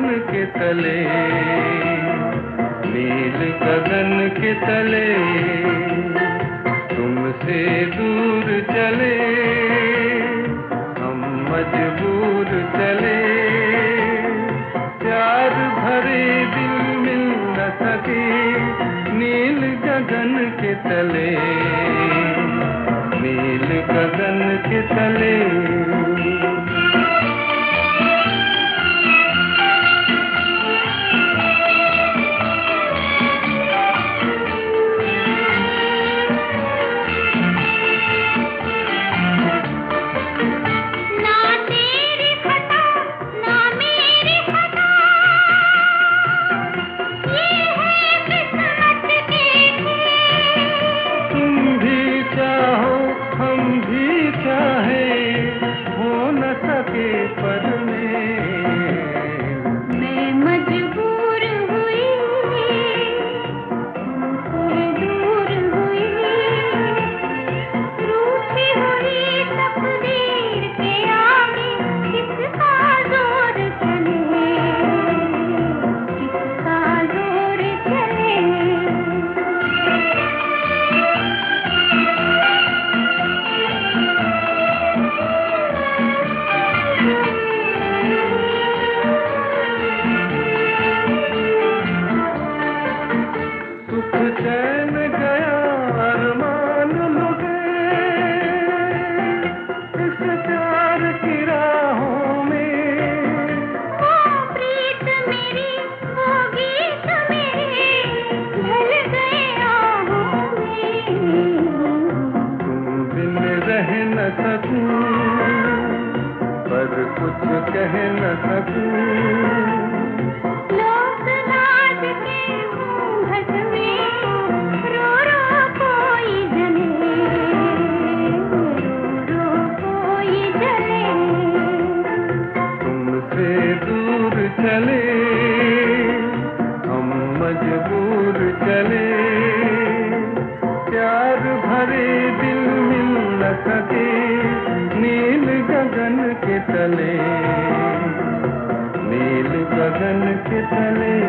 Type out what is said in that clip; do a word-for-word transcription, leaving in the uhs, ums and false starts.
गगन के तले, नील गगन के तले तुमसे दूर चले, हम मजबूर चले, प्यार भरे दिल मिल न सके, नील गगन के तले, नील गगन के तले। पर कुछ कह न सकूं, लोक लाज के घूंघट में रो रो कोई जले, रो रो कोई जले, तुमसे दूर चले, हम मजबूर चले, प्यार भरे दिल मिल न सके, नील गगन के तले, नील गगन के तले।